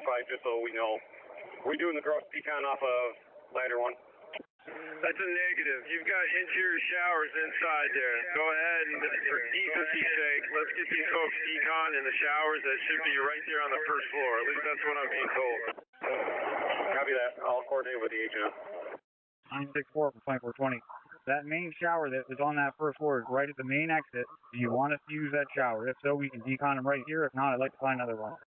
identified just so we know. We're doing the gross decon off of ladder 1. That's a negative. You've got interior showers inside there. Go ahead and, for decency's sake, let's get these folks decon in the showers. That should be right there on the first floor. At least that's what I'm being told. Copy that. I'll coordinate with the agent. 964 for 2420. That main shower that is on that first floor is right at the main exit. Do you want us to use that shower? If so, we can decon them right here. If not, I'd like to find another one.